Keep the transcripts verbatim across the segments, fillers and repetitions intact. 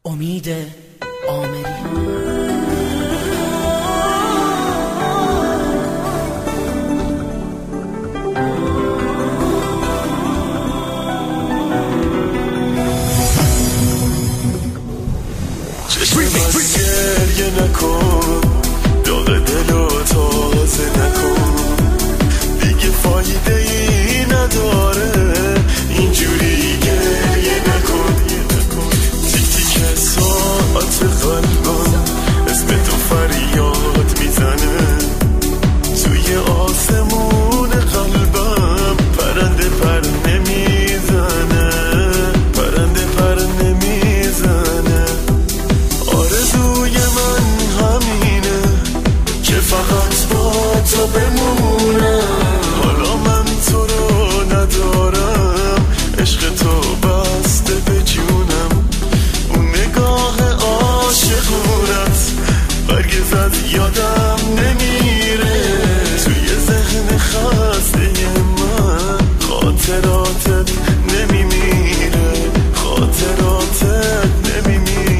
امید آمری. چشم من گریه نکن، داغ دلو تازه نکن، دیگه فایده ای نداره اینجوری گریه نکن. تیک تیک ساعت قلبم اسم تو فریاد میزنه، توی آسمون قلبم پرنده پر نمیزنه، پرنده پر نمیزنه. آرزوی من همینه که فقط با تو بمونه، حالا من تو رو ندارم، عشق تو بسته به جونم، اون نگاه عاشقونت برگز از یادم نمیره، توی ذهن خسته من خاطراتت نمیمیره، خاطراتت نمیمیره.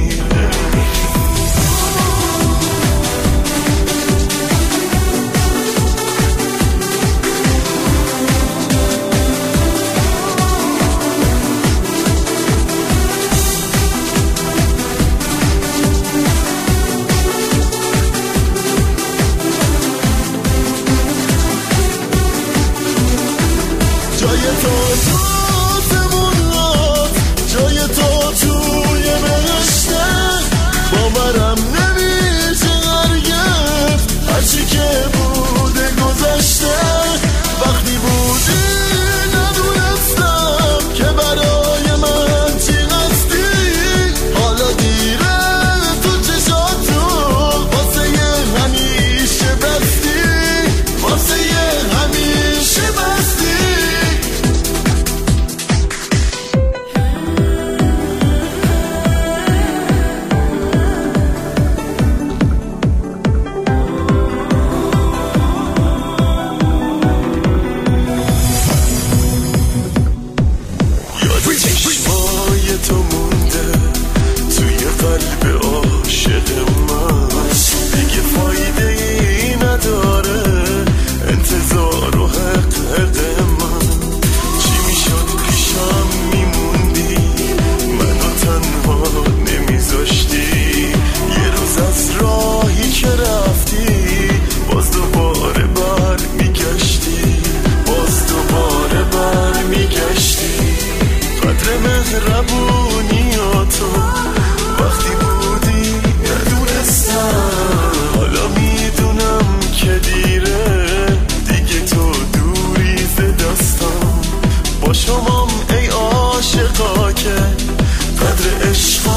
جای تو تو زمونات، جای تو توی بهشته، باورم نمیشه هرگز هرچی که بوده گذشته. وقتی بودی ندونستم که برای من چی هستی، حالا دیره تو چشاتو واسه یه همیشه بستی، واسه یه همیشه بستی. چشمای تو مونده توی قلب عاشق من، دیگه فایده ای نداره انتظار و حق حق من. چی میشد پیشم میموندی، منو تنها نمیذاشتی، یه روز از راهی که رفتی باز دوباره بر میگشتی، باز دوباره بر میگشتی. قدر مهربونیاتو وقتی بودی ندونستم، حالا میدونم که دیره، دیگه تو دوری ز دستم. با شمام ای عاشقا که قدر عشق